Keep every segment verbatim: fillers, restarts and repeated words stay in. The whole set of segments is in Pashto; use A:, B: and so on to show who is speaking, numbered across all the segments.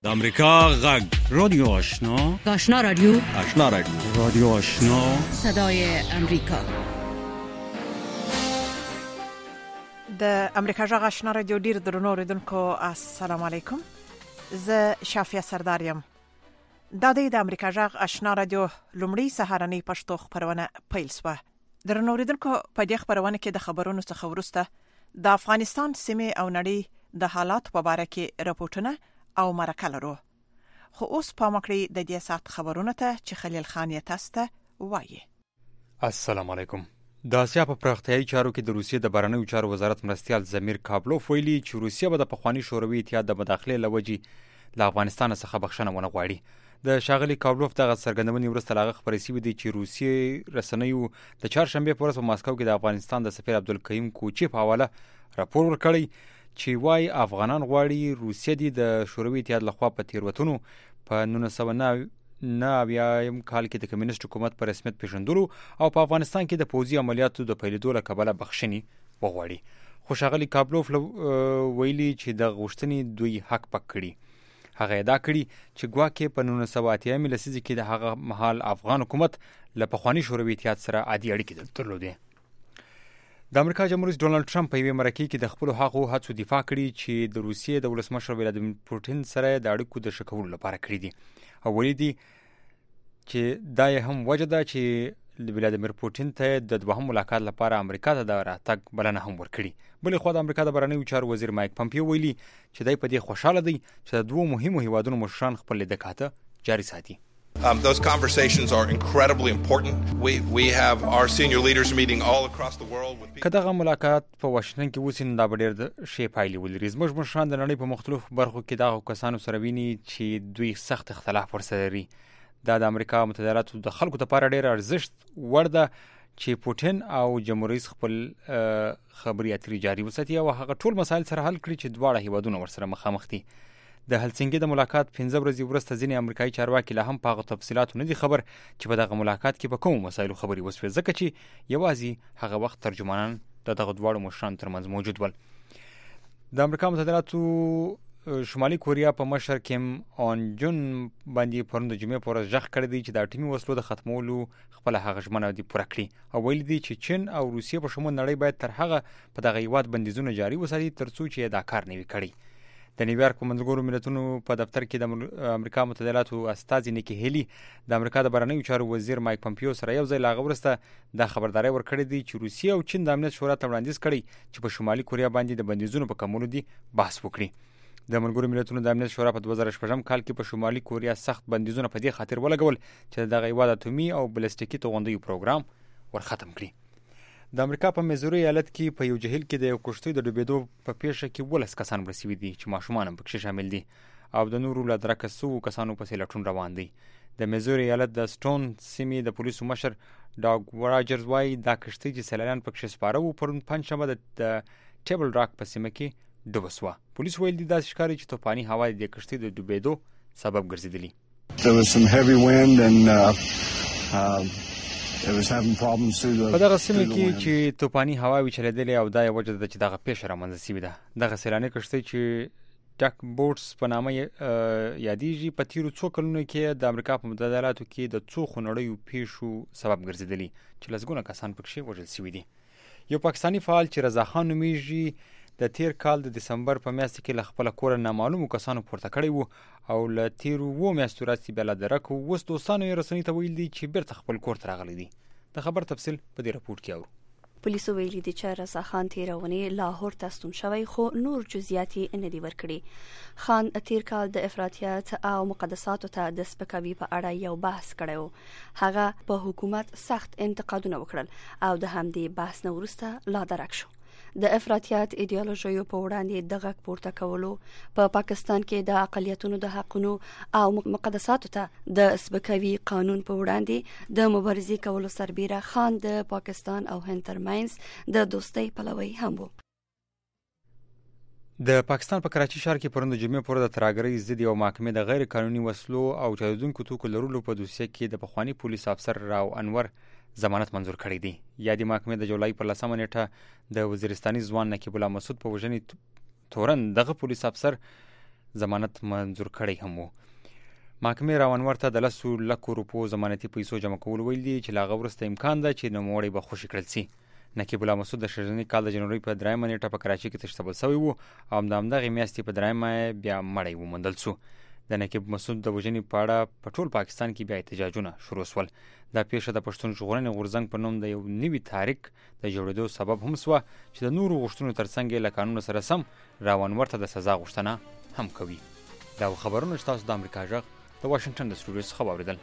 A: د امریکا غږ رادیو آشنا
B: آشنا رادیو
A: آشنا رادیو رادیو آشنا
B: صدای امریکا.
C: د امریکا غږ آشنا رادیو ډیر درنو اوریدونکو السلام علیکم. زه شافیا سردار یم. دا د امریکا غږ آشنا رادیو لومړی سهارنی پښتو خبرونه پیل شوه. درنو اوریدونکو په دې خبرونه کې د خبرونو څخه ورسته د افغانستان سیمه او نړۍ د حالات په اړه کې راپورټونه او مرکه لرو. خو اوس په مکړی د دې سات خبرونه ته چې خلیل خان یې تاسو ته وایي.
D: السلام علیکم. د اسیا په پراختیایي چارو کې د روسیې د بهرنیو چارو وزارت مرستیال زمیر کابلوف ویلي چې روسیه به د پخوانی شوروي اتحاد د مداخلې لوجې له افغانستان څخه بخښنه ونه غواړي. د شاغلي کابلوف دغه څرګندونې وروسته لاغه خبرې شوې دي چې روسیې رسنیو د چهارشنبه په ورځ په ماسکو کې د افغانستان د سفیر عبدالکریم کوچی په حواله راپور ورکړی چې وايي افغانان غواړي روسیه دي د شوروي اتحاد لخوا په تیروتنو په نولس سوه نه اویایم کال کې د کمیونست حکومت پر رسمیت پیژندلو او په افغانستان کې د پوځي عملیاتو د پیلېدو له کبله بخښنې وغواړي. خو ښاغلي کابلوف ویلي چې د غوښتنې دوی حق پک کړي. هغه ادعا کړي چې ګواکې په نولس سوه اتیایم لسیزه کې د هغه مهال افغان حکومت له پخواني شوروي اتحاد سره عادي اړیکې درلودې. د امریکا جمهور رئیس ډونالد ټرمپ په یوې مرکې کې د خپل هغو هڅو دفاع کړي چې د روسیې د ولسمشر ولادیمیر پوټین سره د اړیکو د ښه کولو لپاره کړي دي. او ویلي دي چې دا یې هم وجه ده چې ولادیمیر پوټین ته د دوهم ملاقات لپاره امریکا ته د راتګ بلنه هم ورکړي. بلې خوا د امریکا د بهرنیو چارو وزیر مایک پمپیو ویلي چې دی په دې خوشاله دی چې د دوه مهمو هیوادونو مشران خپل لیدکاته جاري ساتي.
E: Um, those conversations are incredibly important. We we have our senior leaders meeting all across the world with people.
D: کداغه ملاقات په واشنګټن کې وسین دا ډېر د شی پایلې ولري. زموږ مشران د نړۍ په مختلفو برخو کې دغه کسانو سره ویني چې دوی سخت اختلاف ورسره لري. دا د امریکا متحده ایالاتو د خلکو لپاره ډېر ارزښت وړ ده چې پوټین او جمهور رئیس خپل خبري اترې جاري وساتي او هغه ټول مسایل سره حل کړي چې دواړه هیوادونه ورسره مخامخ دي. د هلسنګي د ملاقات پنځه ورځې وروسته ځینې امریکایي چارواکي لا هم په هغه تفصیلاتو نه دي خبر چې په دغه ملاقات کې په کومو مسایلو خبرې وسوې، ځکه چې یوازې هغه وخت ترجمانان د دغه دواړو مشرانو ترمنځ موجود ول. د امریکا متحده ایالاتو شمالي کوریا په مشر کیم اون جون باندې پرون د جمعې په ورځ ژغ کړی دی چې د اټومي وسلو د ختمولو خپله هغه ژمنه دې پوره کړي او ویلي دي چې چین او روسیې په شمول نړۍ باید تر هغه په دغه هیواد بندیزونه جاري وساتي تر څو چې دا کار نه وي کړی. د نیویارک په ملګرو ملتونو په دفتر کې د امریکا متحده ایالاتو استازي نیکی هیلی د امریکا د بهرنیو چارو وزیر مایک پمپیو سره یو ځای لاغه ورسته د خبرداري ورکړې دي چې روسیه او چین د امنیت شورا ته وړاندیز کړي چې په شمالي کوریا باندې د بندیزونو په کمولو دي بحث وکړي. د ملګرو ملتونو د امنیت شورا په دوه زره شپږم کال کې په شمالي کوریا سخت بندیزونه په دې خاطر ولګول چې دغه هیواد اټومي او بلستیکي توغندیو پروګرام ورختم کړي. د امریکا په میزوري ایالت کې په یو جهیل کې د یو کشتۍ د ډوبېدو په پیښه کې ولس کسان مړه شوي دي چې ماشومان هم پکې شامل دي او د نورو له درکه سوو کسانو پسې لټون روان دی. د میزوري ایالت د سټون سیمې د پولیسو مشر ډاګ وراجرز وایي دا کشتۍ چې سیلانیان پکې سپاره وو پرون پنجشنبه د ټیبل راک په سیمه کې ډوبه سوه. پولیس ویل دي داسې ښکاري چې توپاني هوا د کشتۍ د ډوبېدو سبب ګرځېدلي.
F: There was some heavy wind and uh, uh,
D: په دغه سیمه کې چې توپاني هواوې چلېدلې او دا یې وجه ده چې دغه پیښه رامنځته شوې ده. دغه سیلاني کښتۍ چې ډک بوټس په نامه یادېږي په تیرو څو کلونو کې د امریکا په متحده ایالاتو کې د څو خونړیو پیښو سبب ګرځېدلي چې لسګونه کسان پکې وژل شوي دي. یو پاکستاني فعال چې رضا خان نومیږي د تیر کال د دسمبر په میاشت کې له خپله کوره نامعلومو کسانو پورته کړی وو او له تیرو اوو میاشتو راځي بیا له درک وو. اوس دوستانو یې رسنۍ ته ویل دي چې بیرته خپل کور ته راغلی دی. د خبر تفصیل په دې راپورټ کې اورو.
G: پولیسو ویلي دي چې رضا خان تیرونې لاهور ته ستون شوی خو نور جزئیات یې نه دي ورکړي. خان تیر کال د افراطیت او مقدساتو ته د سپکاوي په اړه یو بحث کړی و. هغه په حکومت سخت انتقادونه وکړل او د همدې بحث نه وروسته لا درک شو. د افراطیت ایدئولوژیو په وړاندې د غږ پورته کولو په پا پاکستان کې د اقلیتونو د حقونو او مقدساتو ته د سپکاوي قانون په وړاندې د مبارزې کولو سربیره خان د پاکستان او هند ترمنځ د دوستۍ پلوی هم و.
D: د پاکستان په کراچي ښار کې پرون د جمعې پر ورځ د ترهګرۍ ضد یوه محکمې د غیر قانوني وسلو او چاودونکو توکو لرلو په دوسیه کې د پخواني پولیس افسر راو انور ضمانت منظور کړی دی. یادې محکمې د جولای په لسمه نیټه د وزیرستاني ځوان نقیب الله مسعود په وژنې تورن دغه پولیس افسر ضمانت منظور کړی هم و. محکمې راونور ته د لسو لکو روپو ضمانتي پیسو جمع کول ویل دي چې له هغه وروسته امکان ده چې نوموړی به خوشي کړل سي. نقیب الله مسعود د شرني کال د جنوري په درېیمه نیټه په کراچۍ کې تشتبل شوی و او د همدغې میاشتې په درېیمه بیا مړی وموندل سو. د نقیب مسعود د وژنې په اړه په ټول پاکستان کې بیا احتجاجونه شروع شول. دا پیښه د پښتون ژغورنې غورځنګ په نوم د یو نوي تحریک د جوړېدو سبب هم سوه چې د نورو غوښتنو ترڅنګ له قانون سره سم راونور ته د سزا غوښتنه هم کوي. دا خبرونه چې تاسو د امریکا غږ د واشنګټن د سټوډیو څخه واورېدل.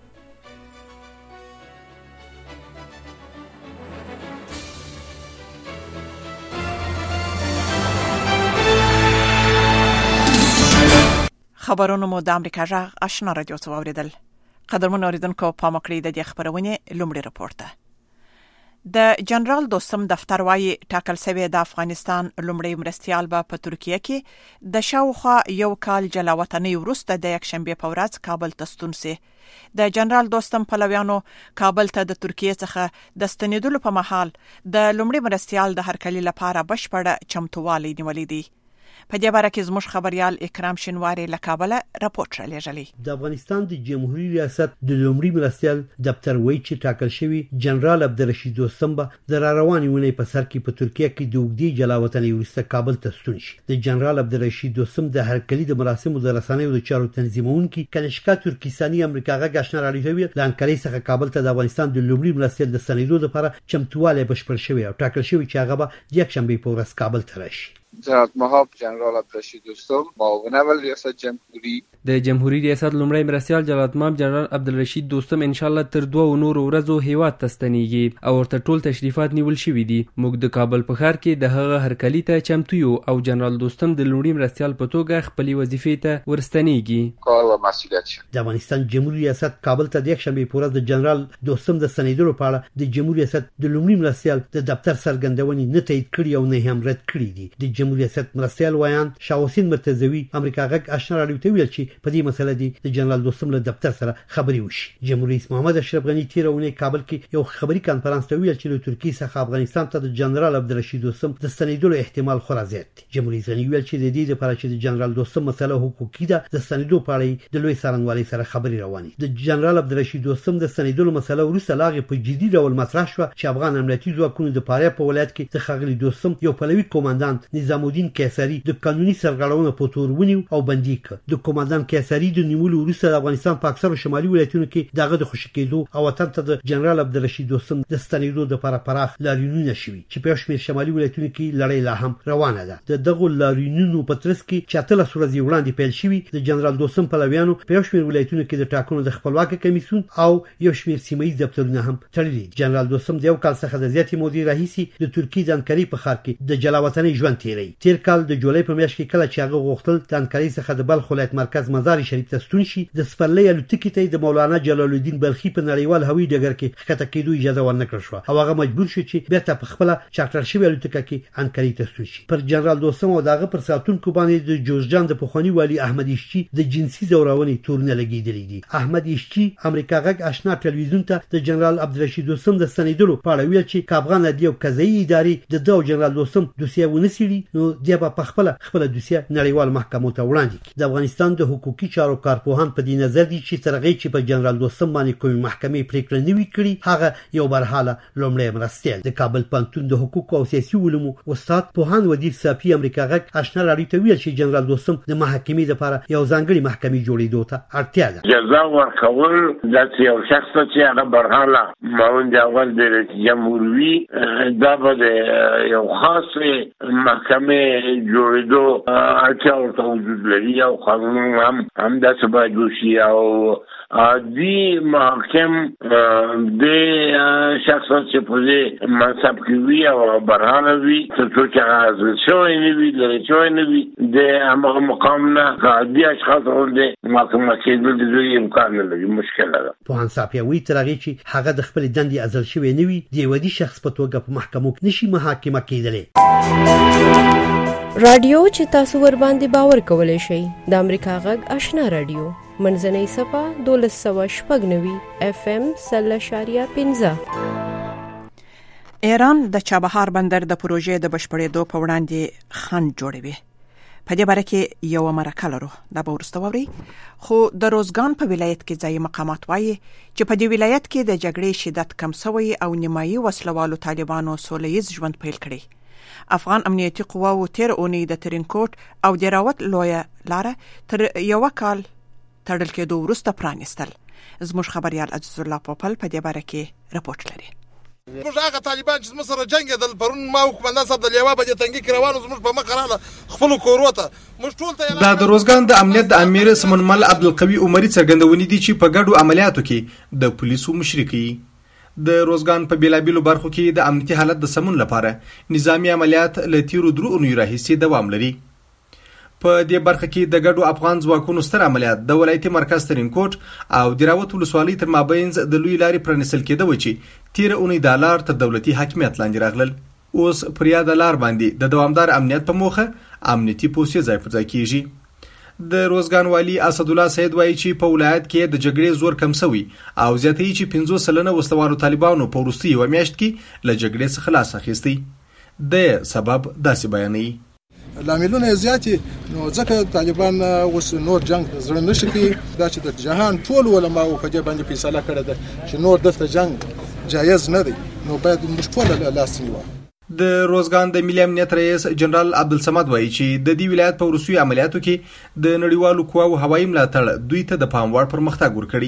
C: خبرونه مو د امریکا غږ آشنا رادیو څخه واورېدل. قدرمن اوریدونکو پام وکړئ د دې خبرونې لومړی راپور ته. د جنرال دوستم دفتر وايي ټاکل شوی د افغانستان لومړی مرستیال به په ترکیه کې د شاوخوا یو کال جلا وطنۍ وروسته د یکشنبه په ورځ کابل ته ستون سي. د جنرال دوستم پلویانو کابل ته د ترکیه څخه د ستنېدلو په مهال د لومړي مرستیال د هرکلي لپاره بشپړه چمتووالی نیولې دي. په دې باره کې زموږ خبريال اکرام شینواری له کابل راپورټ را لېږلی.
H: د افغانستان د جمهوریت ریاست د لومړي مرستیال دفتر وایي چې ټاکل شوی جنرال عبدالرشید دوستم به د روانې ونې په سر کې په ترکیه کې د اوږدې جلا وطنۍ وروسته کابل ته ستون شي. د جنرال عبدالرشید دوستم د هرکلي د مراسمو د رسنیو د چارو تنظیمونکي کنشکا ترکستاني امریکا غږ آشنا راډیو له انکارې څخه کابل ته د افغانستان د لومړي مرستیال د ستنېدو لپاره چمتووالی بشپړ شوی او ټاکل شوی چې هغه به د یکشنبه په ورځ کابل ته راشي.
I: جناب مهاب جنرال عبدالرشید دوستم معاون اول ریاست جمهوری
J: د جمهوریت ریاست لومړی مرستیال جلالت مهاب جنرال عبدالرشید دوستم ان شاء الله تر دوه نورو ورځو هیواد ته ستنیږي او ورته ټول تشریفات نیول شوي دي. موږ د کابل په ښار کې د هغه هرکلي ته چمتو یو او جنرال دوستم د لومړي مرستیال په توګه خپلې وظیفې ته ورستنیږي.
I: کار او مسؤلیت
H: د افغانستان جمهوریت ریاست کابل ته د یکشنبه په ورځ د جنرال دوستم د ستنېدلو په اړه د جمهوریت ریاست د لومړي مرستیال د دفتر څرګندونې نه تایید کړي او نه هم رد کړي دي. د جمهوریت ریاست مرستیال وایان شاوسین مرتضوی امریکا غږ آشنا راډیو ته ویل چې په دې مسله دی د جنرال دوستم له دفتر سره خبري وشي. جمهوریت رئیس محمد اشرف غنی تیرونه کابل کې یو خبري کانفرنس ته ویل چې له ترکیه څخه افغانستان ته د جنرال عبدالرشید دوستم د ستنېدلو احتمال خورا زیات دی. جمهوریت غنی ویل چې د دې لپاره چې د جنرال دوستم مسله حقوقي ده د ستنېدو په اړه د لوی څارنوالۍ سره خبري روانې. د جنرال عبدالرشید دوستم د ستنېدلو مسله وروسته لاغه په جدي ډول مطرح شو چې افغان امنیتي ځواکونو د فاریاب په ولایت کې د خغلی دوستم یو پلوي کمانډانت نظام الدین کیسری د قانوني سرغړونو په تور ونیو او بندي کړ. د کمانډانت کیسری د نیولو وروسته د افغانستان په اکثر شمالي ولایتونو کې دغه د خوشی کېدو او وطن ته د جنرال عبدالرشید دوستم د ستنېدو لپاره پراخ لاریونونه شوي چې په شمېر شمالي ولایتونو کې لړۍ لا هم روانه ده. د دغه لاریونونو په ترڅ کې چې اتلس ورځې وړاندې پیل شوي د جنرال دوستم پلویانو په شمېر ولایتونو کې د ټاکنو د خپلواکۍ کمیسیون او یو شمېر سیمایي دفترونه هم تړلي. جنرال دوستم د یو کال څخه د زیاتې مودې راهیسې د ترکیې د انکارې په ښار کې د جلا وطنۍ ژوند تیری. تیر کال د جولای په میاشت کې کله چې هغه غوښتل د انکارې څخه د بلخ ولایت مرکز مزار شریف ته ستون شي د سپرلۍ الوتکې ته د مولانا جلال الدین بلخي په نړیوال هوایي ډګر کې ښکته کېدو اجازه ورنکړل شوه او هغه مجبور شو چې بیرته په خپله چارټر شوې الوتکه کې انکارې ته ستون شي. پر جنرال دوستم او دغه پر ساتونکو باندې د جوزجان د پخواني والي احمد ایشچي د جنسي ځورونې تورونه لګېدلي دي. احمد ایشچي امریکا غږ آشنا ټلویزیون ته د جنرال عبدالرشید دوستم د ستنېدلو په اړه ویل چې که افغان عدلیې او قضایي ادارې د ده او جنرال دوستم دوسیه ونه څېړي نو دی به په خپله خپله دوسیه نړیوال محکمو ته وړاندې کړي. د افغانستان د حقوقي چارو کارپوهان په دې نظر دي چې تر هغې چې په جنرال دوستم باندې کومې محکمې پرېکړه نه وي کړې هغه یو برحاله لومړی مرستیال. د کابل پوهنتون د حقوقو او سیاسي علومو استاد پوهاند ودیر صافي امریکا غږ آشنا راډیو ته ویل چې جنرال دوستم د محاکمې لپاره یو ځانګړې محکمې جوړېدو ته اړتیا ده.
K: جزا ورکول داسې یو شخص ته چې هغه برحاله معاون اول د رئیس جمهور وي دا به د یو خاصې محکمې جوړېدو اړتیا ورته وجود لري او قانون هم همداسې باید وشي او عادي محاکم د شخص چې په دې منصب کې وي او برحاله وي تر څو چې هغه عزل شوی نه وي لرې شوی نه وي د هماغه مقام نه عادي اشخاص غوندې محاکمه کېدل د دوی امکان نه لري مشکله ده.
H: پوهاند صافي وایي تر هغې چې هغه د خپلې دندې عزل شوی نه وي د یو عادي شخص په توګه په محکمو کې نشي محاکمه کېدلی.
L: رادیو چې تاسو ور باندې باور کولای شئ د امریکا غږ آشنا رادیو منځنۍ صفه دولس سوه شپږ نوي اف ام سل اشاریه پنځه.
C: ایران د چابهار بندر د پروژې د بشپړېدو په وړاندې خنډ جوړوي. په دې باره کې یو مرکه لرو دا به وروسته واورئ. خو د روزګان په ولایت کې ځایي مقامات وایي چې په دې ولایت کې د جګړې شدت کم سوی او نیمایي وسلوالو طالبانو سوله ییز ژوند پیل کړی. افغان امنیتي قواو تیر اونۍ د ترینکوټ او دیراوت لویه لاره تر یو کال تړل کېدو وروسته پرانیستل. زموږ خبريال عزیز الله پوپل په دې باره کې رپورټ لري.
M: موږ هغه طالبان چې موږ سره جنگ دل پرون ما حکومت صاحب د لیوا په دې تنګي کې روانو زموږ په مخ رااله خپل کوروته موږ ټول ته
N: دا د روزګان د امنیت د امیر سمون مل عبدالقوی عمري څرګندونې دي چې په ګډو عملیاتو کې د پولیسو مشرکي د روزګان په بیلابیلو برخو کې د امنیتي حالت د سمون لپاره نظامی عملیات له تیرو درو اونیو راهیسې دوام لري. په دې برخه کې د ګډو افغان ځواکونو ستر عملیات د ولایتي مرکز ترینکوټ او دیراوت ولسوالۍ تر مابینځ د لوی لارې پرانیستل کېده چې تیر اونۍ د لار تر دولتي حاکمیت لاندې راغلل. اوس پر یاد لار باندې د دوامدار امنیت په موخه امنیتي پوسټ ځای پر ځای کیږي. د روزګان والی اسد الله سید وایي چې په ولایت کې د جګړې زور کم شوی او زیاتې چې پنځوس سلنه وسلوالو طالبانو په وروستي یو میاشت کې له جګړې څخه خلاص اخیستی. د سبب داسې بیانوي
M: لاملونه زیاتې نو ځکه طالبان اوس نور جنگ زړه نشي کوي دا چې د جهان ټول علماء په دې باندې فیصله کړې ده چې نور دلته جنگ جایز نه دی نو باید موږ ټول لاس نیو.
N: د روزګان د ملي امنیت رئیس جنرال عبدالصمد وایي چې د دې ولایت په وروستیو عملیاتو کې د نړیوالو قواو هوایي ملاتړ دوی ته د پام وړ پرمختګ ورکړي.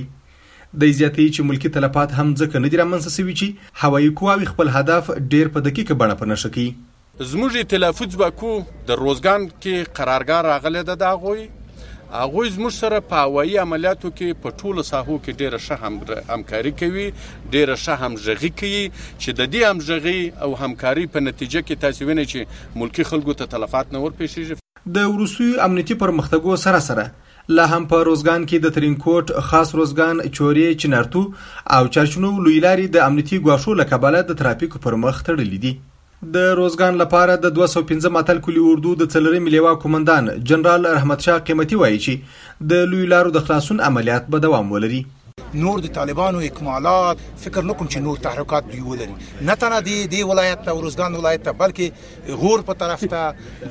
N: د زیاتې چې ملکی تلفات هم ځکه نه دي رامنځته شوي چې هوایي قواوې خپل هدف ډیر په دقیقه بڼه په نښه کوي.
O: زموږ تلفظ وکړو د روزګان کې قرارګاه راغلی ده د هغوی هغوی زموږ سره په هوایي عملیاتو کې په ټولو ساحو کې ډېره ښه همکاري کوي ډېره ښه همغږي کوي چې د دې همغږي او همکاري په نتیجه کې تاسې وینئ چې ملکي خلکو ته تلفات نه ورپېښېږي.
N: د وروستیو امنیتي پرمختګو سره سره لا هم په روزګان کې د ترینکوټ خاص روزګان چورې چنارتو او چارچنو لوی لارې د امنیتي ګواښو له کبله د ترافیکو پر مخ تړلي دي. د روزګان لپاره د دوه سوه پنځه اتل کلي اردو د څلورمې لیوا کومندان جنرال رحمت شاه قیمتي وایي چې د لوی لارو د خلاصون عملیات به دوام ولري.
P: نور د طالبانو اکمالات فکر نکوم چې نور تحرکات دوی ولري نه تنه دی دی ولایت ته روزګان ولایت ته بلکې غور په طرف ته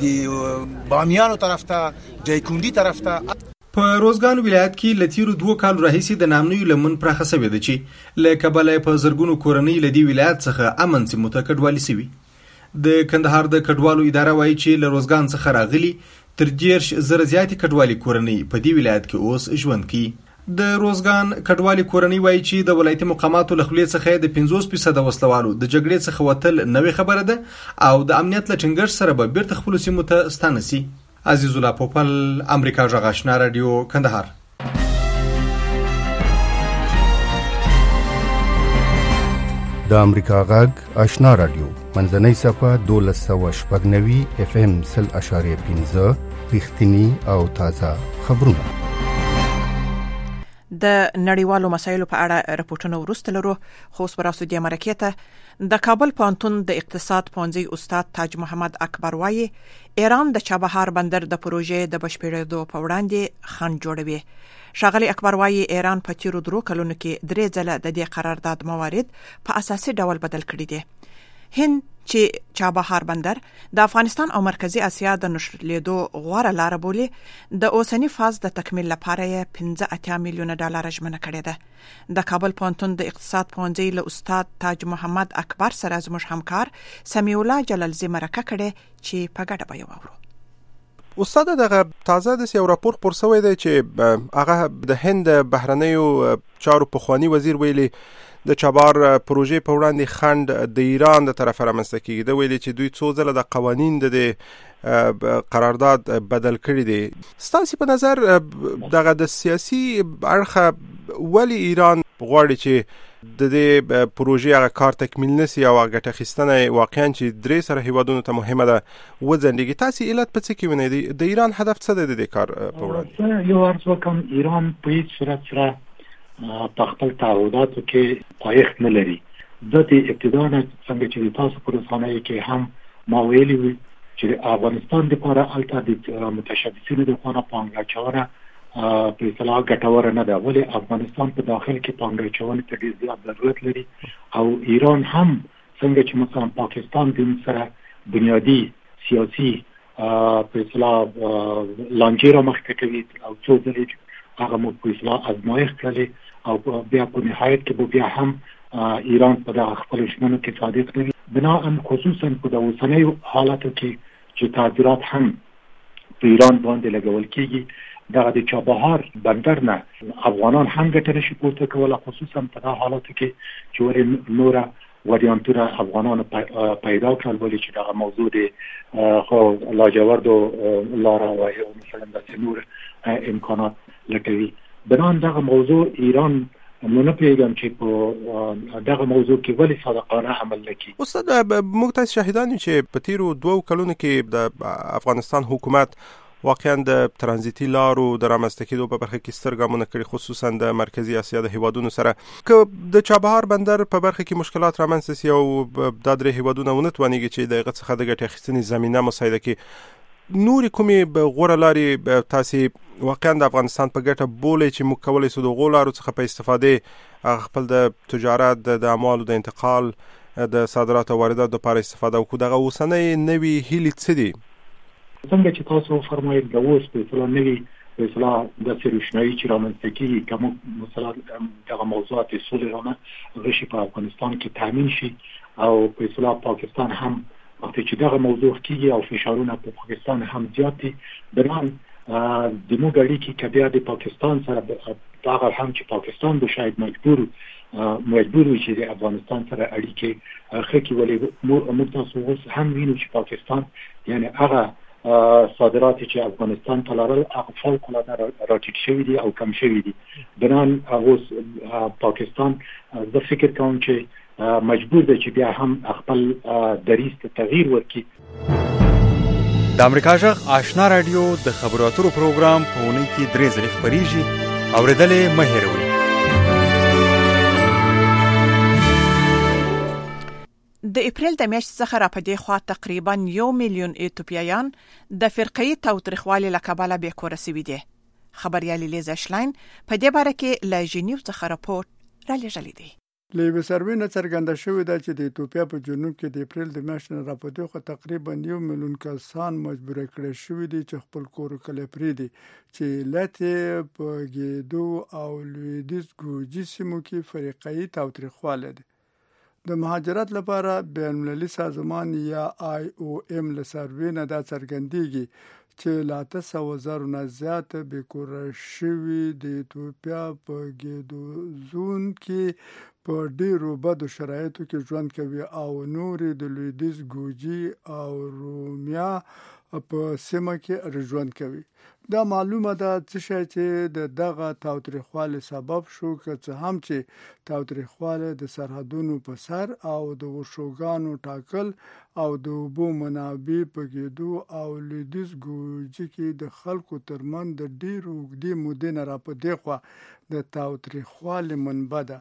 P: د بامیانو طرف ته جایکوندي طرف ته.
N: په روزګان ولایت کې لتیرو دوه کال راهیسې د نامنوي لمن پراخه شوې ده چې له کبله په زرګونو کورنۍ له دې ولایت څخه امن سیمو ته کډوالي شوي. د کندهار د کډوالو اداره وایي چې له روزګان څخه راغلي تر دېرش زره زیاتې کډوالي کورنۍ په دې ولایت کې اوس ژوند کوي. د روزګان کډوالي کورنۍ وایي چې د ولایتي مقاماتو له خولې څخه د پنځوس فیصده وسلوالو د جګړې څخه وتل نوې خبره ده او د امنیت له ټینګښت سره به بیرته خپلو سیمو ته ستانه سي. عزیز الله پوپل، امریکا غږ آشنا رادیو، کندهار.
Q: د امریکا غږ آشنا رادیو منځنۍ صفه دولس سوه شپږ نوي اف ام سل اشاریه پنځه رښتینی او تازه خبرونه.
C: د نړیوالو مسایلو په اړه راپورټونه وروسته لرو. خو اوس به راسو دې مرکې ته. د کابل پوهنتون د اقتصاد پوهنځي استاد تاج محمد اکبر وایي ایران د چابهار بندر د پروژې د بشپړېدو په وړاندې خنډ جوړوي. ښاغلي اکبر وایي ایران په تیرو درو کلونو کې درې ځله د دې قرارداد موارد په اساسي ډول بدل کړي دي. هند چې چابهار بندر د افغانستان او مرکزی اسیا د نښلېدو غوره لاره بولي د اوسنی فاز د تکمیل لپاره یې پنځه اتیا میلیونه ډالر ژمنه کړې ده. د کابل پوهنتون د اقتصاد پوهنځي له استاد تاج محمد اکبر سره زموږ همکار سمیع الله جلالزی مرکه کړې چې په ګډه به یې واورو.
R: استاد دغه تازه د یو راپور خپور شوی دی چې هغه د هند بهرنیو چارو پخوانی وزیر ویلي د چابهار پروژې په وړاندې خنډ د ایران د طرفه رامنځته کیږي. د ویلي چې دوی څو ځله د قوانین د قرارداد بدل کړي دي. ستاسو په نظر دغه د سیاسي اړخ ولی ایران غواړي چې د دې پروژې هغه کار تکمیل نشي او هغه ګټه اخیستنه واقعا چې درې سره هیوادونو ته مهمه ده وځنډیږي. تاسو علت په څه کې وینئ؟ د ایران هدف څه دی د دې کار په وړاندې؟
S: یو عرض وکم ایران په هیڅ صورت سره په خپل تعهداتو کې پایښت نه لري. د دې ابتدا نه څنګه چې تاسو په رسنیو کې هم ما ویلي وي چې افغانستان لپاره الته د متشبثینو د خوا پانګه اچونه په اصطلاح ګټوره نه ده. ولې افغانستان په داخل کې پانګه اچونې ته ډېر زیات ضرورت لري او ایران هم څنګه چې مثلا پاکستان د سره بنیادی سیاسي په اصطلاح لانجه را مخکې کوي او څو ځلې هغه مو په اصطلاح ازمایښت کړلې او بیا په نهایت کې بیا هم ایران په دغه خپل ژمنو کې صادق نه وي. بناءً خصوصا په د اوسنیو حالاتو کې چې تعذیرات هم په ایران باندې لګول کېږي، دغه د چابهار بندر نه افغانان هم ګټه نشي پورته کولی، خصوصا په دغه حالاتو کې چې ولې نوره وریانتونه افغانانو پیدا کړل، ولې چې دغه موضوع د خو لاجوردو لاره وایي مثلا داسې نور امکانات لټوي. بنان دغه موضوع ایران نو نه پیغام چې په دغه موضوع کې ولې صادقانه عمل نکړي.
R: استاد موږ تاسو شاهدان چې په تیرو دوو کلونو کې د افغانستان حکومت واقعا د ترانزیتي لارو د رامنځته کېدو په برخه کې ستر ګامونه کړي، خصوصا د مرکزي اسیا د هیوادونو سره. که د چابهار بندر په برخه کې مشکلات رامنځته سي او د درې هیوادونو ونه توانیږي چې د هغه څخه د ګټې اخیستنې زمینه مساعده کړي، نورې کومې غوره لارې تاسې واقعا د افغانستان په ګټه بولئ چې موږ کولی سو د هغو لارو څخه په استفادې خپل د تجارت د اعمالو د انتقال د صادراتو او وارداتو لپاره استفاده وکړو؟ دغه اوسنۍ نوې هیلې څه دي؟
S: څنګه چې تاسو فرمایئ د اوس په اصطلاح نوي په اصطلاح داسې روشنایي چې رامنځته کېږي که موږ مثلا دغه موضوعات د سولې رانه غشي په افغانستان کې تامین شي او په اصطلاح پاکستان هم وقتی چې دغه موضوع کېږي او فشارونه په پاکستان هم زیات دي، بنان د موږ اړیکې که بیا د پاکستان سره هغه هم چې پاکستان به شاید مجبور مجبور وي چې د افغانستان سره اړیکې ښه کړي، ولې موږ تاسو اوس هم وینو چې پاکستان یعنی هغه صادرات چې افغانستان ته لرل هغه فوق العاده راټیټ شوي دي او کم شوي دي. بنان اوس پاکستان زه فکر کوم چې مجبور دی چې بیا هم خپل دریځ ته تغییر ورکړي.
D: د امریکا غږ آشنا رادیو د خبرو اترو پروګرام په اونۍ کې درې ځلې خپریږي، اورېدلې مه هېروئ.
C: د اپریل د میاشتې څخه را پدې خوا تقریبا یو میلیون ایتوپیایان د فرقه‌ای تاوتریخوالي له کبله بې کوره سوي دي. خبريالي لیزا شلاین په دې باره کې له ژنیو څخه راپورټ را لېږلی دی.
T: له یوې سروې نه څرګنده شوې ده چې د ایتوپیا په جنوب کې د اپریل د میاشتې نه را پدې خوا تقریبا یو میلیون کسان مجبور کړي شوي دي چې خپل کور کلی پرېږدي، چې علت په ګیدو او لویدیځ ګوجي سیمو کې فرقه‌ای تاوتریخوالی دی. د مهاجرت لپاره بین المللي سازمان یا آی او ام له سروې نه دا څرګندېږي چې له اته سوه زرو نه زیاته بې کوره شوي د ایتوپیا په ګیدو زون کې په ډېرو بدو شرایطو کې ژوند کوي او نورې د لویدیځ ګوجي او رومیا په سیمه کې ژوند کوي. دا معلومه ده څه شی چې د دغه تاوتریخوالي سبب شو، که څه هم چې تاوتریخوالی د سرحدونو په سر او د ورشوګانو ټاکل او د اوبو منابع په ګیدو او لویدیځ ګوجي کې د خلکو ترمنځ د ډېرو اوږدې مودې نه را پدې خوا د تاوتریخوالي منبع ده.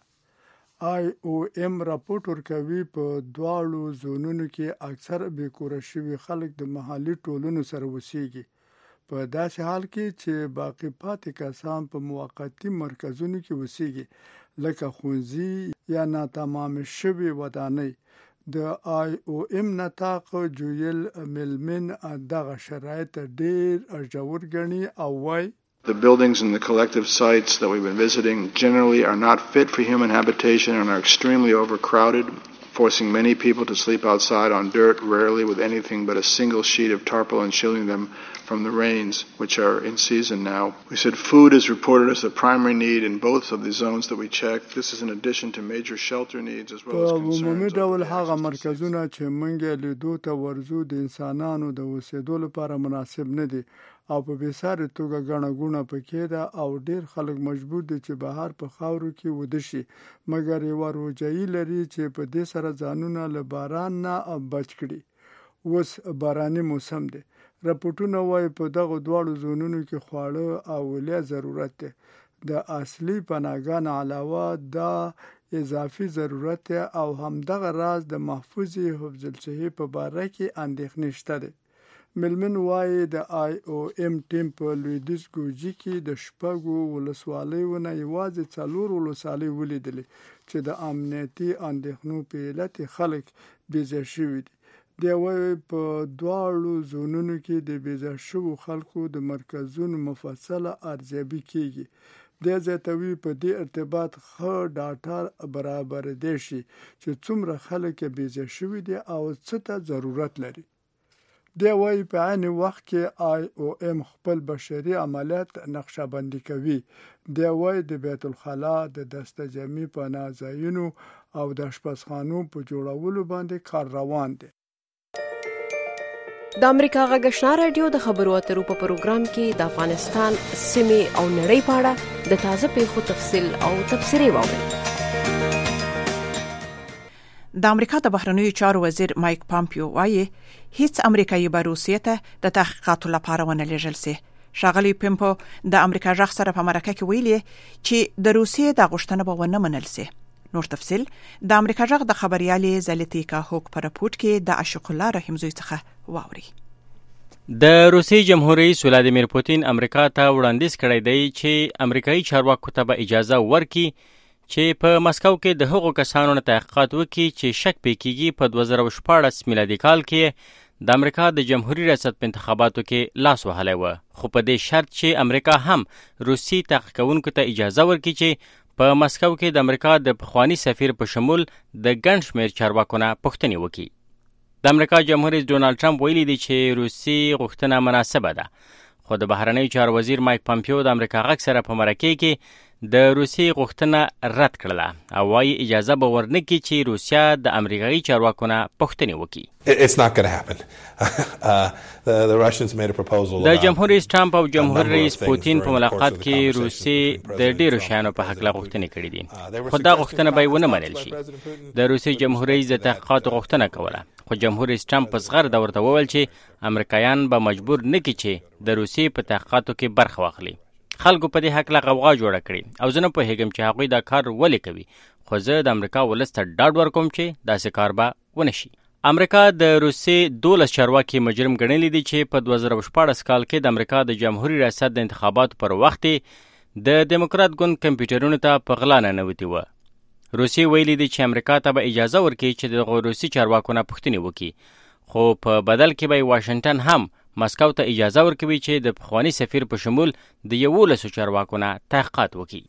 T: آی او ام راپورټ ورکوي په دواړو زونونو کې اکثر بې کوره شوي خلک د محلي ټولنو سره اوسېږي، په داسې حال کې چې باقي پاتې کسان په موقتي مرکزونو کې اوسېږي لکه ښوونځي یا ناتمام شوي ودانۍ. د آی او ام نطاق جویل میلمن دغه شرایط ډېر ژور ګڼي او وایي
F: The buildings and the collective sites that we've been visiting generally are not fit for human habitation and are extremely overcrowded, forcing many people to sleep outside on dirt, rarely with anything but a single sheet of tarpaulin shielding them from the rains, which are in season now. We said food is reported as the primary need in both of the zones that we checked. This is in addition to major shelter needs as well as concerns.
T: په عمومي ډول هغه مرکزونه چې موږ لیدو ته ورځو د انسانانو د اوسېدو لپاره مناسب نه دي او په بېسارې توګه ګڼه ګوڼه پکې ده او ډېر خلک مجبور دي چې بهر په خاورو کې وده شي، مګر یوه روجایي لري چې په دې سره ځانونه له باران نه بچ کړي. اوس باراني موسم دی. راپورټونه وایي په دغه دواړو زونونو کې خواړه او ویلې ضرورت دی. د اصلي پناهګانو علاوه دا اضافي ضرورت دی او همدغه راز د محفوظ حفظ الصحې په باره کې اندېښنې شته دی. میلمن وایي د آی او ام ټیم په لویدیځ ګوجي کې د شپږو ولسوالیو نه یوازې څلور ولسوالۍ ولیدلې چې د امنیتي اندېښنو په علت خلک بېځای شوي دي. دی وايي په دواړو زونونو کې د بېځا شوو خلکو د مرکزونو مفصله ارزیابي کیږي. د زیاتوي په دې ارتباط ښه ډاټا برابر دی شي چې څومره خلک بېځا شوي دي او څه ته ضرورت لري. دی وايي په عین وخت کې آی او ام خپل بشري عملیات نقشه بندي کوي. دی وايي د بیت الخلا د دسته جمعي پناه ځایونو او د اشپزخانو په جوړولو باندې کار روان دی.
L: د امریکا غږ آشنا رادیو د خبرو اترو په پروګرام کې د افغانستان سیمې او نړۍ په اړه د تازه پیښو تفصیل او تبصرې واورئ.
C: د امریکا د بهرنیو چارو وزیر مایک پامپیو وايي هیڅ امریکایي به روسیې ته د تحقیقاتو لپاره ونه لیږل سي. ښاغلی پامپیو د امریکا غږ سره په مرکه کې ویلي چې د روسیې د غوښتنه به ونه منل سي. نور تفصیل د امریکا غږ د خبريالي زلتیکا هوک پر راپورټ کې د عاشق الله رحیم زوی څخه واوري.
U: د روسي جمهور رئیس ولادیمیر پوتین امریکا ته وړاندیز کړی دی چې امریکایي چارواکو ته به اجازه ورکړي چې په مسکو کې د هغو کسانو نه تحقیقات وکړي چې شک پې کېږي په دوه زره شپاړس میلادي کال کې د امریکا د جمهوریت ریاست په انتخاباتو کې لاس وهلی و، خو په دې شرط چې امریکا هم روسي تحقیق کوونکو ته اجازه ورکړي چې په مسکو کې د امریکا د پخوانی سفیر په شمول د ګڼ شمېر چارواکو نه پوښتنې وکړي. د امریکا جمهور رئیس ډونالډ ټرمپ ویلي دی چې روسي غوښتنه مناسبه ده، خو د بهرنیو چارو وزیر مایک پامپیو د امریکا غږ سره په مرکه کې د روسي غوښتنه رد کړله او وايي اجازه به ورنکړي چې روسیا د امریکایي چارواکو نه پوښتنې وکړي.
E: It's not going to happen. uh, the, the Russians made a proposal.
U: د جمهور رئیس ټرمپ او جمهور رئیس پوتین په ملاقات کې روسي د ډیرو شیانو په حق لا غوښتنې کړې دي، خو دا غوښتنه به ونه منل شي. د روسي جمهور رئیس د تحقیقاتو غوښتنه کوله، خو جمهور رئیس ټرمپ په صغر د ورته وویل چې امریکایان به مجبور نه کړي چې د روسي په تحقیقاتو کې برخه واخلي. خلکو په دې حق لا غوغا جوړه کړې او زه نه پوهېږم چې هغوی دا کار ولې کوي، خو زه د امریکا ولس ته ډاډ ورکوم چې داسې کار به ونه شي. امریکا د روسي دولس چارواکي مجرم ګڼلي دي چې په دوه زره شپاړس کال کې د امریکا د جمهوریت ریاست د انتخاباتو پر وخت د دیموکرات ګوند کمپیوټرونو ته په غلا ننوتي وه. روسي ویلي دي چې امریکا ته به اجازه ورکړي چې دغو روسي چارواکو نه پوښتنې وکړي، خو په بدل کې به واشنګټن هم مسکو ته اجازه ورکوي چې د پخوانی سفیر په شمول د یولسو چارواکو نه تحقیقات وکړي.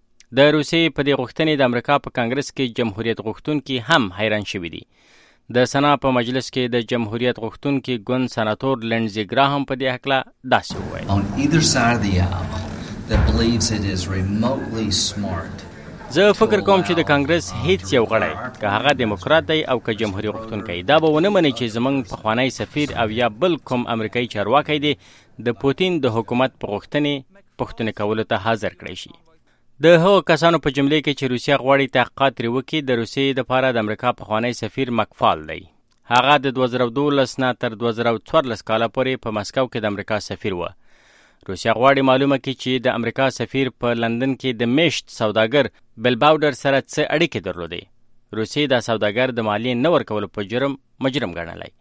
U: د روسي په دې غوښتنې د امریکا په کانګرس کې جمهوریت غوښتونکي هم حیران شوي دي. د سنا په مجلس کې د جمهوریت غوښتونکي ګوند سناتور لینډزي ګراهم په دې هکله داسې وویل.
V: On either side of the aisle that believes it is remotely smart.
U: زه فکر کوم چې د کانګرس هیڅ یو غړی که هغه دیموکرات دی او که جمهوریت غوښتونکی دا به ونه مني چې زموږ پخوانی سفیر او یا بل کوم امریکایي چارواکی دی د پوتین د حکومت په غوښتنې پوښتنې کولو ته حاضر کړی شي. د هغو کسانو په جملې کې چې روسیه غواړي تحقیقات ترې وکړي د روسیې دپاره د امریکا پخوانی سفیر مکفال دی. هغه د دوه زره دولس نه تر دوه زره څوارلس کاله پورې په مسکو کې د امریکا سفیر و. روسیه غواړي معلومه کړي چې د امریکا سفیر په لندن کې د میشت سوداګر بل باودر سره څه اړیکې درلودې. روسیې دا سوداګر د مالیې نه ورکولو په جرم مجرم ګڼلی.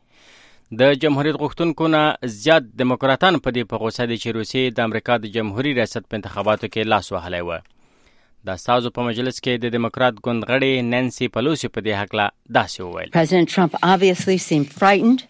U: د جمهوریت غوښتونکو نه زیات دیموکراتان په دې په غوسه دي چې روسیې د امریکا د جمهوري ریاست په انتخاباتو کې لاس وهلی و. د استازو په مجلس کې د دیموکرات ګوند غړې نانسي پلوسی په دې هکله داسې وویل.
B: President Trump obviously seemed frightened.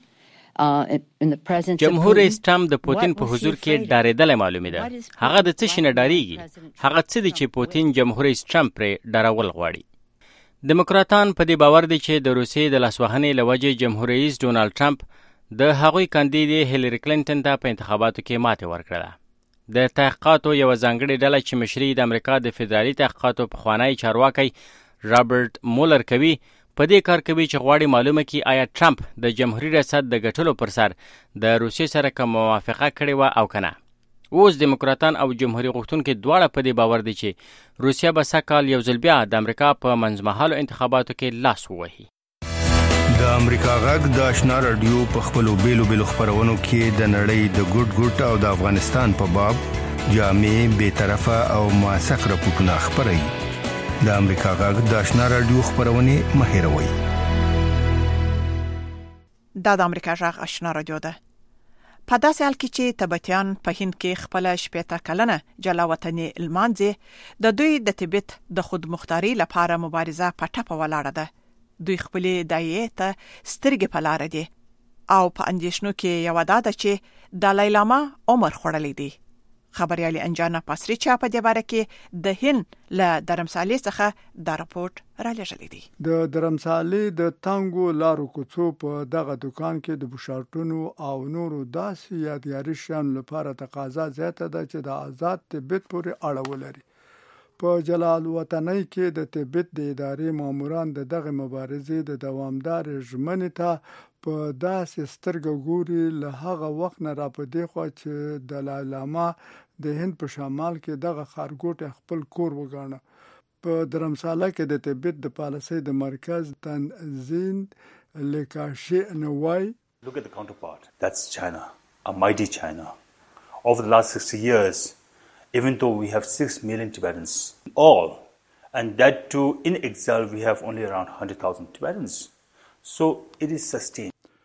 U: جمهور رئیس ټرمپ د پوتین په حضور کې ډارېدلی معلومې ده. هغه د څه شي نه ډارېږي؟ هغه څه دي چې پوتین جمهور رئیس ټرمپ پرې ډارول غواړي. دیموکراتان په دې باور دي چې د روسیې د لاسوهنې له وجې جمهور رئیس ډونالډ ټرمپ د هغوی کاندیدې هیلري کلینټن ته په انتخاباتو کې ماتې ورکړله. د تحقیقاتو یوه ځانګړې ډله چې مشري د امریکا د فدرالي تحقیقاتو پخوانی چارواکی رابرټ مولر کوي په دې کار کوي چې غواړي معلومه کړي آیا ټرمپ د جمهوري ریاست د ګټلو پر سر د روسیې سره کوم موافقه کړې وه او که نه. اوس دیموکراتان او جمهوري غوښتونکي دواړه په دې باور دي چې روسیه به سږ کال یو ځل بیا د امریکا په منځمهالو انتخاباتو کې لاس ووهي.
Q: د امریکا غږ د آشنا رادیو په خپلو بیلو بیلو خپرونو کې د نړۍ د ګوټ ګوټ او د افغانستان په باب جامع بېطرفه او موثق راپورټونه خپروي. د امریکا غږ د آشنا رادیو خپرونې مه هېروئ.
C: دا د امریکا غږ آشنا رادیو ده. په داسې حال کې چې تبتیان په هند کې خپله شپېته کلنه جلا وطني لمانځي، د دوی د تبت د خودمختاري لپاره مبارزه په ټپه ولاړه ده. دوی خپلې دایې ته سترګې په لاره دي او په اندیشنو کې یو دا ده چې دالای لاما عمر خوړلې دي. خبريالي انجانا پاسریچا په دې باره کې د هند له درمسالې څخه دا راپورټ را لېږلی دی.
T: د درمسالې د تانګو لارو کوڅو په دغه دکان کې د بوشارټونو او نورو داسې یادګاري شیانو لپاره تقاضا زیاته ده چې د آزاد تبت پورې اړه ولري. په جلال وطنۍ کې د تبت د ادارې ماموران د دغه مبارزې د دوامدار ژمنې ته په داسې سترګه ګوري له هغه وخت نه را په دې خوا چې دلای لاما د هند په شمال کې دغه ښارګوټی خپل کور وګاڼه. په درمساله کې د تبت د پالیسۍ د مرکز تنظیم لیکاشي نوای
A: Look at the counterpart. That's China, a mighty China. Over the last sixty years, even though we have six million Tibetans, all, and that too in exile, we have only around one hundred thousand Tibetans. So it is sustained.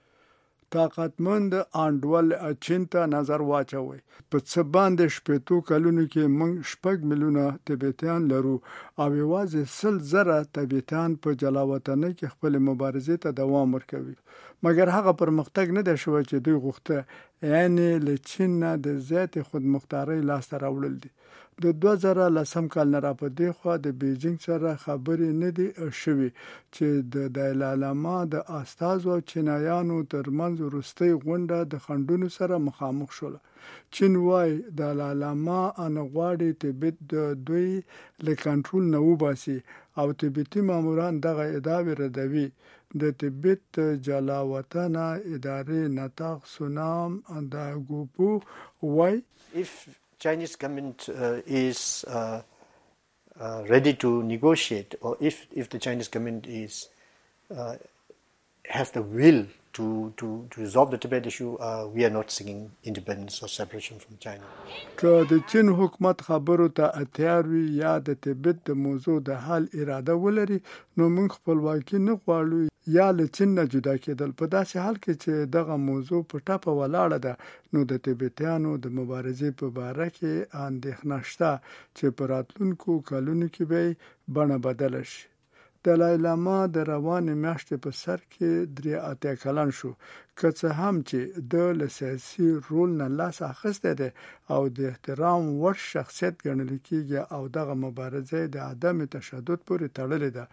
T: طاقتمند انډول چین ته نظر واچوي. په څه باندې شپېتو کلونو کې موږ شپږ میلیونه تبتیان لرو او یوازې سل زره تبتیان په جلاوطنۍ کې خپل مبارزې ته دوام ورکوي. مګر هغه پرمختګ نه دی شوی چې دوی غوښته، یعنی له چین نه د زیات خودمختارۍ لاسته راوړل دي. د دوه زره لسم کال نه را په دې خوا د بیجینګ سره خبرې نه دي شوي چې د دالای لاما د استازو او چینایانو ترمنځ وروستۍ غونډه د خنډونو سره مخامخ شوله. چین وایي دالای لاما ان غواړي تبت د دوی له کنټرول نه وباسي او تبتي ماموران دغه ادعاوې ردوي. د تبت جلاوطنه ادارې نطاق سونام انداګوپو وایي
G: If Chinese government uh, is uh, uh, ready to negotiate, or if if the Chinese government is uh, have the will to to to resolve the Tibet issue, uh, we are not seeking independence or separation from China.
T: که د چین حکومت خبرو ته اتیار وي یا د تبت د موضوع د حل اراده ولري، نو موږ خپلواکي نه غواړو یا له چین نه جدا کېدل. په داسې حال کې چې دغه موضوع په ټاپه ولاړه ده، نو د تبتیانو د مبارزې په باره کې اندېښنه شته چې په راتلونکو کلونو کې به بڼه بدله شي. دالای لاما د روانې میاشتې په سر کې درې اتیا کلن شو، که څه هم چې د له سیاسي رول نه لاس اخیستی دی او د احترام وړ شخصیت ګڼل کېږي او دغه مبارزه د عدم تشدد پورې تړلې ده.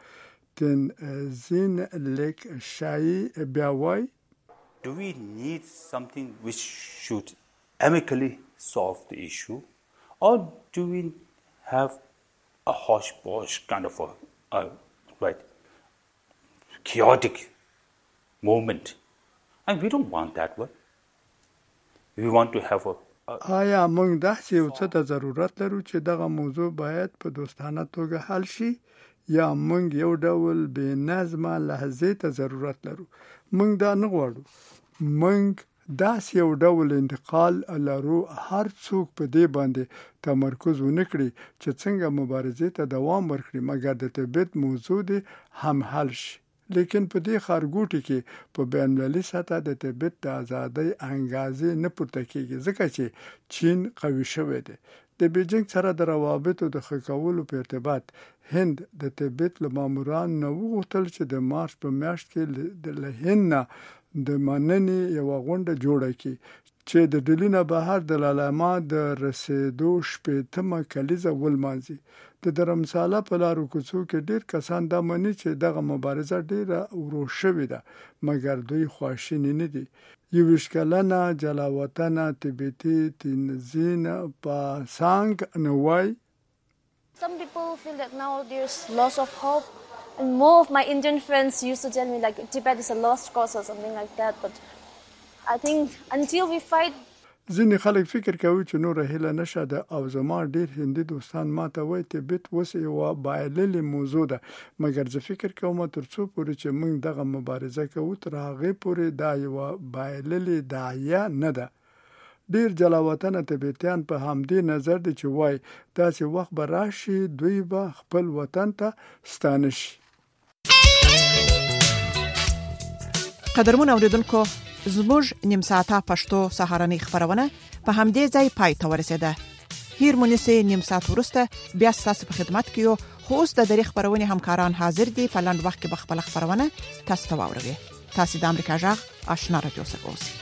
T: تنظیم لیکشاي بیا وایي
A: Do we need something which should amicably solve the issue, or do we have a hodgepodge kind of a, a right chaotic movement? And we don't want that one. We want to have a
T: آیا موږ داسې یو څه ته ضرورت لرو چې دغه موضوع باید په دوستانه توګه حل شي، یا موږ یو ډول بې نظمه لحظې ته ضرورت لرو؟ موږ دا نه غواړو. موږ داسې یو ډول انتقال لرو هر څوک په دې باندې تمرکز ونه کړي چې څنګه مبارزې ته دوام ورکړي، مګر د تبت موضوع دې هم حل شي. لیکن په دې ښارګوټي کې په بین المللي سطح د تبت د ازادۍ انګازې نه پورته کېږي، ځکه چې چین قوي شوی دی. د بیجینګ سره د روابطو د ښه کولو په ارتباط هند د تبت له ماموران نه وغوښتل چې د مارچ په میاشت کې له هند نه د مننې یوه غونډه جوړه کړي چې د ډهلي نه بهر د لاما د رسېدو شپېتمه کلیزه ولمانځي. د درمساله په لارو کوڅو کې ډېر کسان دا مني چې دغه مبارزه ډېره ورو شوې ده، مګر دوی خواشیني نه دي. یوویشت کلنه جلاوطنه تبتي تنظیم پاسانګ نوای
W: Some people feel that now there's loss of hope, and more of my Indian friends used to tell me like Tibet is a lost cause or something like that, but I think until we fight.
T: ځینې خلک فکر کوي چې نور هیله نشه ده، او زما ډیر هندي دوستان ماته وایي تبت اوس یوه بایللې موضوع ده، مګر زه فکر کوم تر څو پورې چې موږ دغه مبارزه کوو تر هغې پورې دا یوه بایللې داعیه نه ده. ډیر جلاوطنه تبتیان په همدې نظر دي چې وایي داسې وخت به راشي دوی به خپل وطن ته ستانه شي.
C: قدرمن اوریدونکو، زموږ نیم ساعته پښتو سهارنۍ خبرونه په همدې ځای پای ته ورسېده. هیر مونږه نیم ساعت ورسته بیا تاسو په خدمت کې یو، خو اوس د دری خبرونه همکاران حاضر دي. په لاند وخت کې به خپل خبرونه تاسو ته واوروي. تاسو د امریکا جغ آشنا رادیو څخه اوسئ.